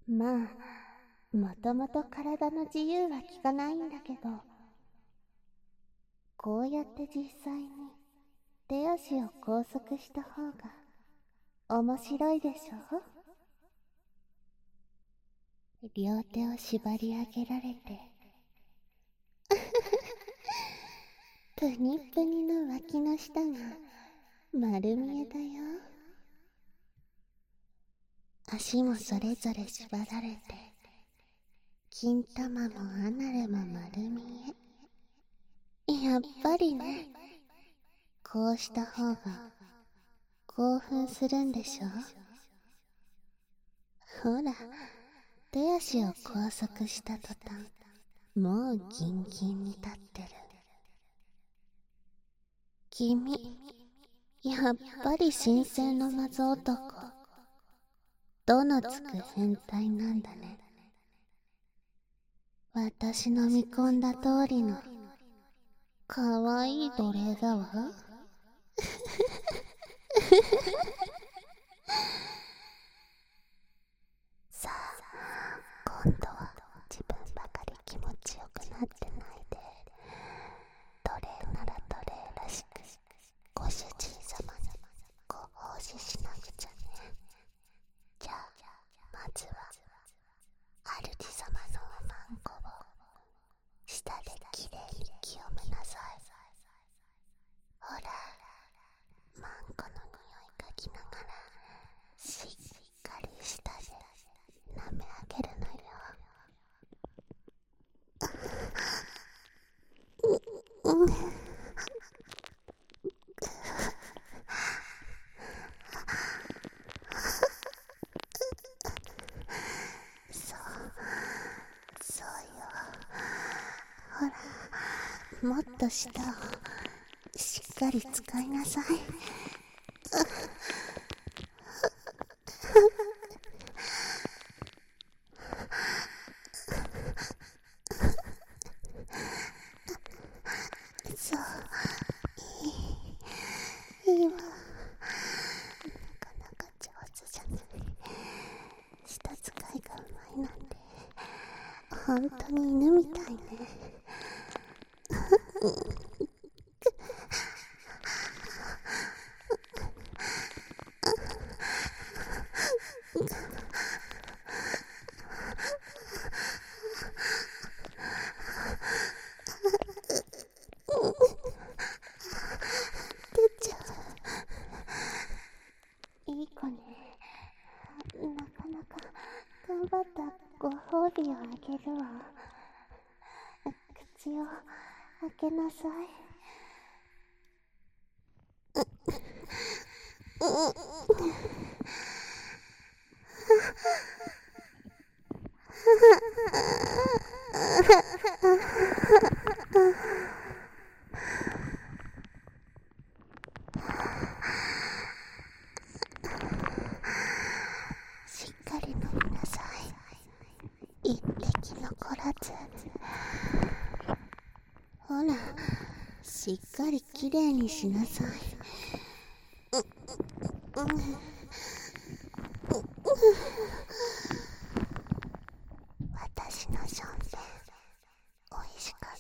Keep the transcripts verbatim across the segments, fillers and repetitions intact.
まあ、もともと体の自由は効かないんだけど、こうやって実際に手足を拘束した方が面白いでしょ。両手を縛り上げられてプニプニの脇の下が丸見えだよ。足もそれぞれ縛られて、金玉もアナルも丸見え。やっぱりね、こうした方が興奮するんでしょ。ほら、手足を拘束した途端、もうギンギンに立ってる。君、やっぱり神聖のマズ男。どのつく変態なんだね。私の見込んだ通りのかわいい奴隷だわ。さあ、今度は自分ばかり気持ちよくなってないで、奴隷なら奴隷らしくご主人様にご奉仕しなくちゃね。じゃあまずは主様のおまんこを舌できれいに清めなさい。ほら、マンコの匂い嗅ぎながらしっかり舌で舐め上げるのよ。うん、そうそうよ。ほら、もっと舌をしっかり使いなさい。そう、いいいいわ。なかなか上手じゃない。舌使いがうまいなんて本当に犬みたいね。出ちゃう。いい子ね。なかなか頑張ったご褒美をあげるわ。口を開けなさい。しっかり飲みなさい。一滴残らず。ほら、しっかりきれいにしなさい。うん、うん、私のションベンおいしかった。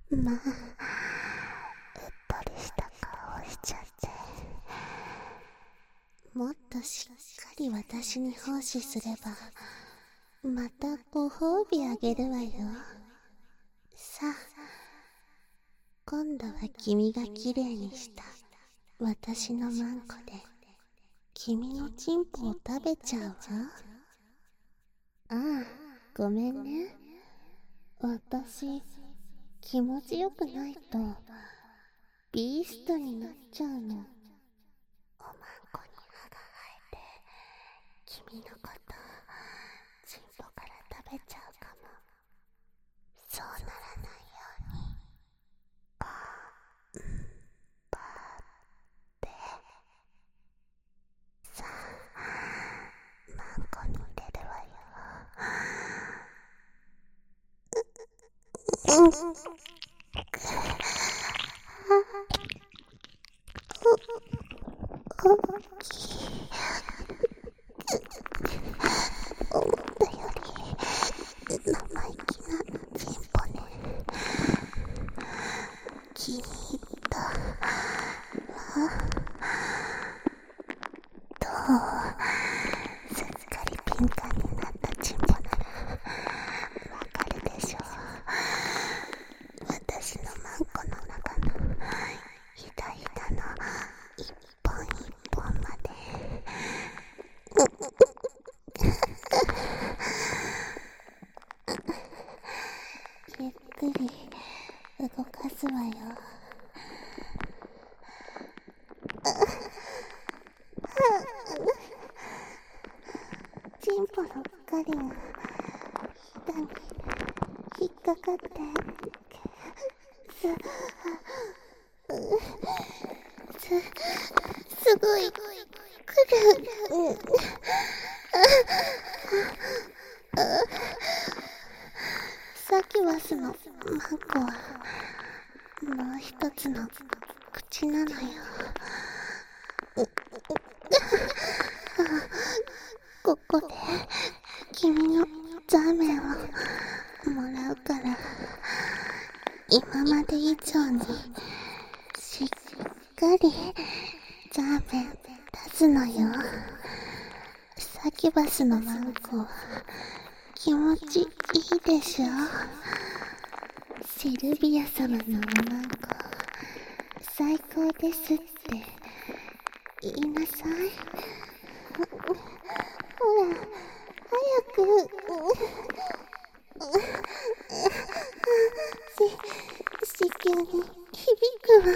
まあ、うっとりした顔をしちゃって。もっとしっかり私に奉仕すればまたご褒美あげるわよ。さあ、今度は君がきれいにした私のマンコで君のチンポを食べちゃうわ。ああ、ごめんね。私気持ちよくないとビーストになっちゃうの。おまんこに歯が生えて君のことチンポから食べちゃうかも。そうならないようにパーパーってさあ、マンコに入れるわよ。うん、大きい大チンポのガリが膝に引っかかってすすすごいくる。うん、サキュバスのマンコはもう一つの口なのよ。ここで君のザーメンをもらうから、今まで以上にしっかりザーメン出すのよ。サキュバスのマンコは気持ちいいでしょ。シルビア様のおマンコ最高ですって言いなさい。ほら、早く。し、子宮に響くわ。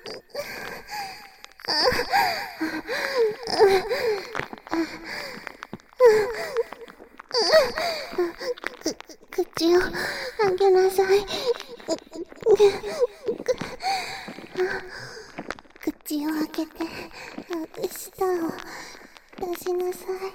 く、口を開けなさい。口を開けて舌を出しなさい。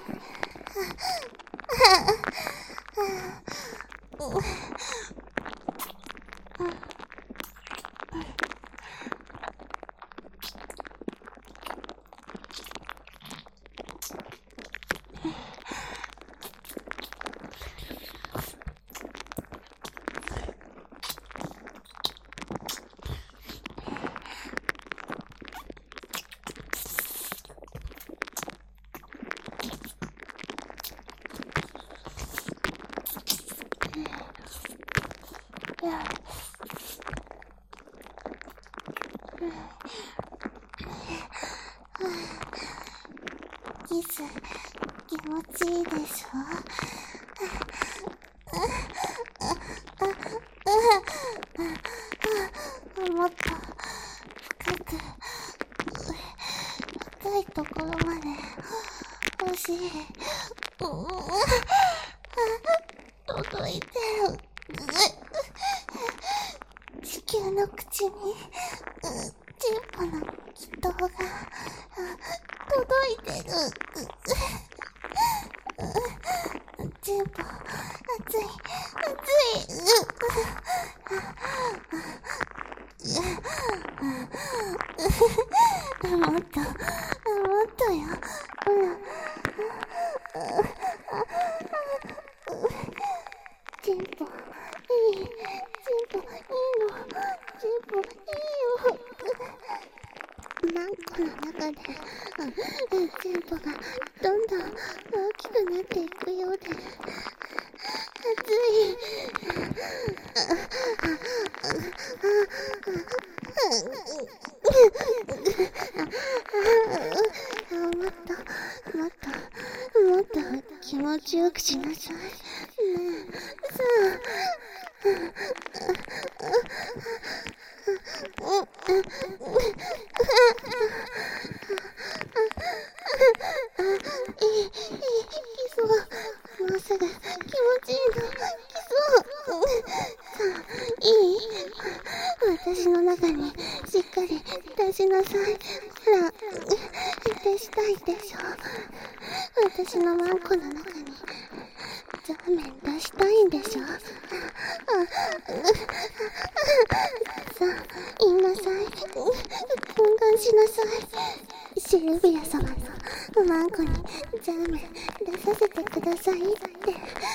キス気持ちいいでしょ。もっと深く深いところまで欲しい。届いてる。地球の口にチンポの気筒が届いてる。チンポ熱い熱い。もっともっとよ。チンポいい。チンポいいの。チンポいいよ。マンコの中でチンポがどんどん大きくなっていくようで熱い。もっともっともっと気持ちよくしなさいねえ。さあいい、いい、キスをもうすぐ気持ちいいの。キスをさあいい。私の中にしっかり出しなさい。ほら、出したいでしょ。私のマンコの中にザーメン出したいんでしょ。さあ言いなさい。懇願しなさい。シルビア様のマンコにザーメン出させてくださいって。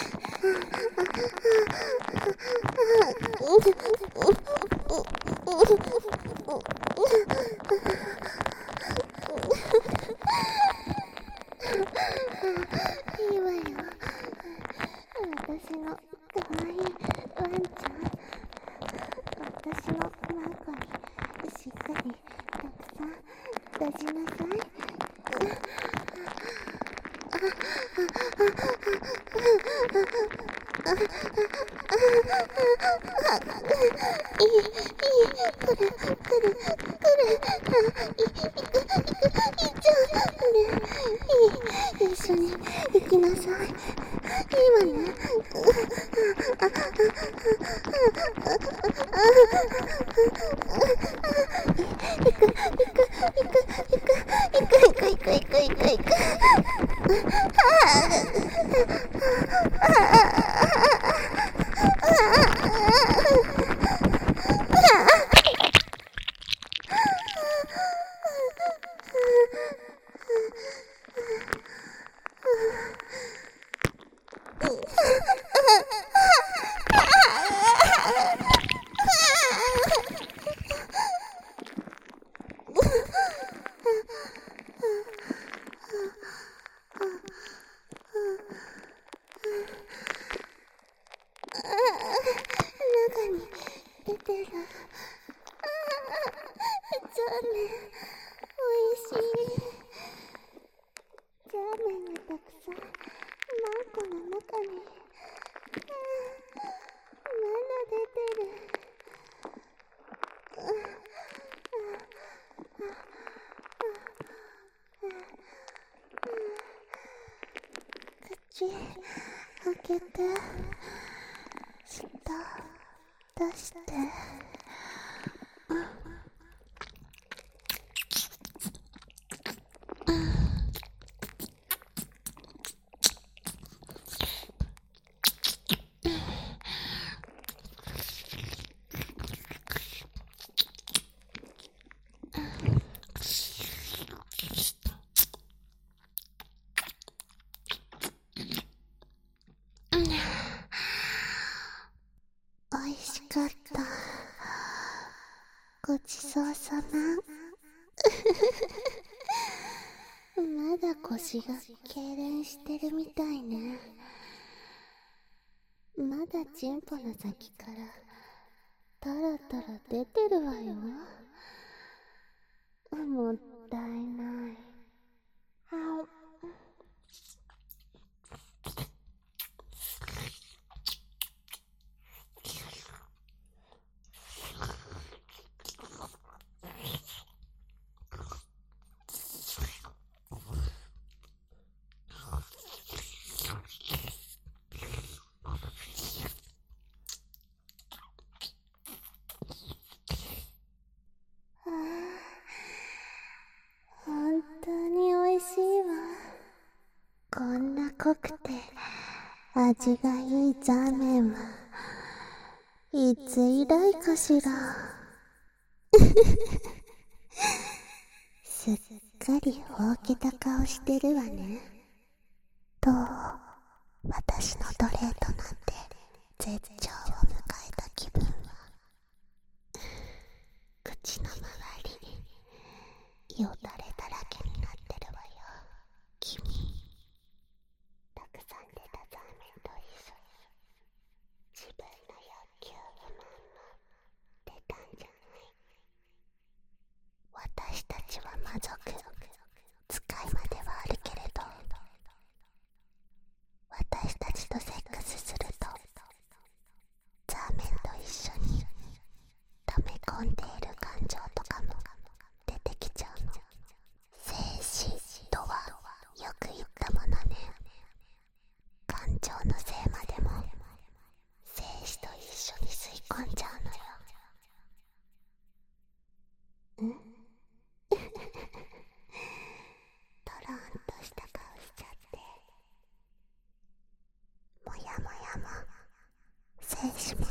いいわよ。私の可愛いワンちゃん。私のマンコにしっかりたくさん出しなさい。 いい、いい、来る、来る、来る、い、いく、いく、いっちゃう、ね、いい、一緒に行きなさい。いいわね。行く、行く、行く、行く、行く、行く、行く、行く、行く、行く。中に出てる。残念。おいしい。ラーメンがたくさんマンコの中にまだ出てる。口開けて舌出して。おいしかった。ごちそうさま。まだ腰が痙攣してるみたいね。まだチンポの先からタラタラ出てるわよ。もったいない。あ本当においしいわ。こんな濃くて味がいいザーメンはいつ以来かしら。すっかりほうけた顔してるわね。と私のドレートなんて絶頂を迎えた気分は。口の周りよだれだらけになってるわよ。君たくさん出たザーメンと一緒に自分の欲求不満も出たんじゃない。私たちは魔族、使い魔ではあるけれど、私たちとセックスするとザーメンと一緒に溜め込んでいる感情とかも出てきちゃうの。静止とはよく言ったものね。感情のせいまでも静止と一緒に吸い込んじゃうのよ。んトロンとした顔しちゃって、もやもやも静止も